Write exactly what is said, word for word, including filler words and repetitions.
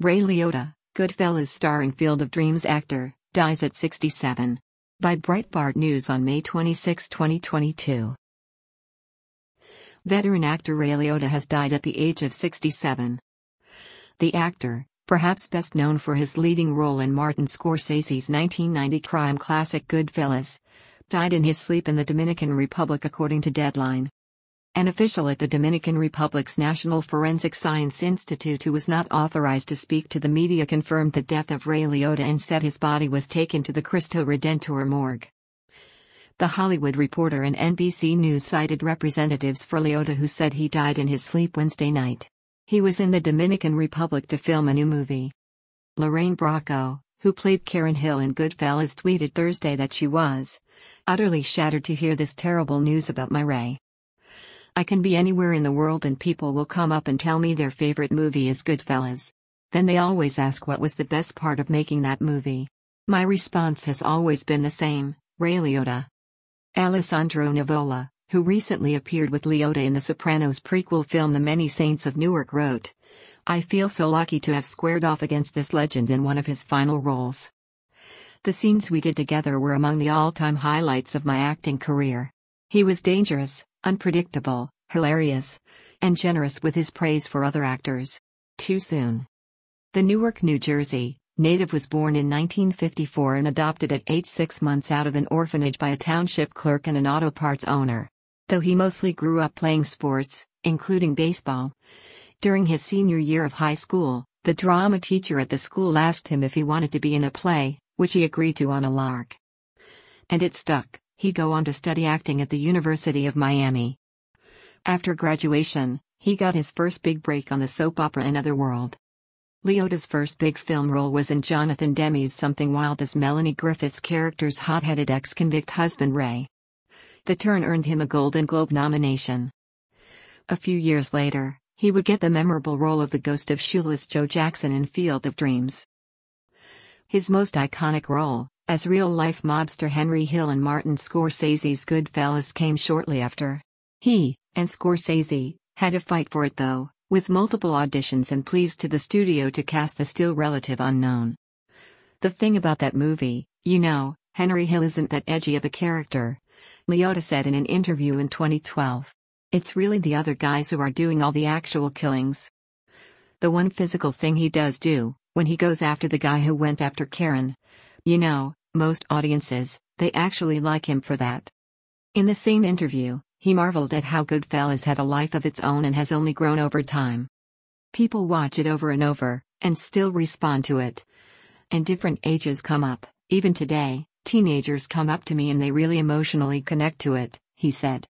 Ray Liotta, Goodfellas star and Field of Dreams actor, dies at sixty-seven. By Breitbart News on May twenty-sixth, twenty twenty-two. Veteran actor Ray Liotta has died at the age of sixty-seven. The actor, perhaps best known for his leading role in Martin Scorsese's nineteen ninety crime classic Goodfellas, died in his sleep in the Dominican Republic according to Deadline. An official at the Dominican Republic's National Forensic Science Institute who was not authorized to speak to the media confirmed the death of Ray Liotta and said his body was taken to the Cristo Redentor morgue. The Hollywood Reporter and N B C News cited representatives for Liotta who said he died in his sleep Wednesday night. He was in the Dominican Republic to film a new movie. Lorraine Bracco, who played Karen Hill in Goodfellas, tweeted Thursday that she was utterly shattered to hear this terrible news about my Ray. I can be anywhere in the world and people will come up and tell me their favorite movie is Goodfellas. Then they always ask what was the best part of making that movie. My response has always been the same, Ray Liotta. Alessandro Nivola, who recently appeared with Liotta in the Sopranos prequel film The Many Saints of Newark, wrote, "I feel so lucky to have squared off against this legend in one of his final roles. The scenes we did together were among the all-time highlights of my acting career. He was dangerous, unpredictable, hilarious, and generous with his praise for other actors. Too soon." The Newark, New Jersey native was born in nineteen fifty-four and adopted at age six months out of an orphanage by a township clerk and an auto parts owner. Though he mostly grew up playing sports, including baseball. During his senior year of high school, the drama teacher at the school asked him if he wanted to be in a play, which he agreed to on a lark. And it stuck. He'd go on to study acting at the University of Miami. After graduation, he got his first big break on the soap opera Another World. Liotta's first big film role was in Jonathan Demme's Something Wild as Melanie Griffith's character's hot-headed ex-convict husband Ray. The turn earned him a Golden Globe nomination. A few years later, he would get the memorable role of the ghost of Shoeless Joe Jackson in Field of Dreams. His most iconic role, as real-life mobster Henry Hill in Martin Scorsese's Goodfellas, came shortly after. He, and Scorsese, had a fight for it though, with multiple auditions and pleas to the studio to cast the still relative unknown. "The thing about that movie, you know, Henry Hill isn't that edgy of a character," Liotta said in an interview in twenty twelve. "It's really the other guys who are doing all the actual killings. The one physical thing he does do, when he goes after the guy who went after Karen, you know, most audiences, they actually like him for that." In the same interview, he marveled at how Goodfellas had a life of its own and has only grown over time. "People watch it over and over, and still respond to it. And different ages come up, even today, teenagers come up to me and they really emotionally connect to it," he said.